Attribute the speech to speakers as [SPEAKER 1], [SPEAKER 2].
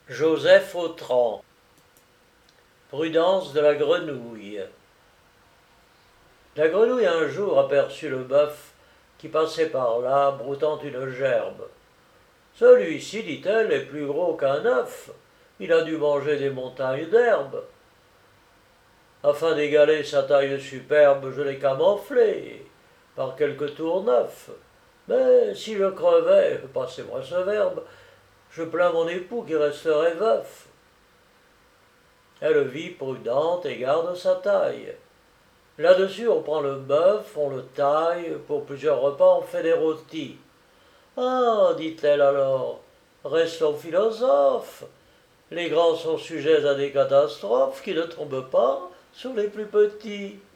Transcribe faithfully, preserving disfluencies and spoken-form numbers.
[SPEAKER 1] Joseph Autran. Prudence de la grenouille. La grenouille un jour aperçut le bœuf qui passait par là, broutant une gerbe. Celui-ci, dit-elle, est plus gros qu'un œuf. Il a dû manger des montagnes d'herbe. Afin d'égaler sa taille superbe, je l'ai camouflé par quelques tours neufs. Mais si je crevais, passez-moi ce verbe, je plains mon époux qui resterait veuf. Elle vit prudente et garde sa taille. Là-dessus, on prend le bœuf, on le taille, pour plusieurs repas, on fait des rôtis. Ah, dit-elle alors, restons philosophes. Les grands sont sujets à des catastrophes qui ne tombent pas sur les plus petits.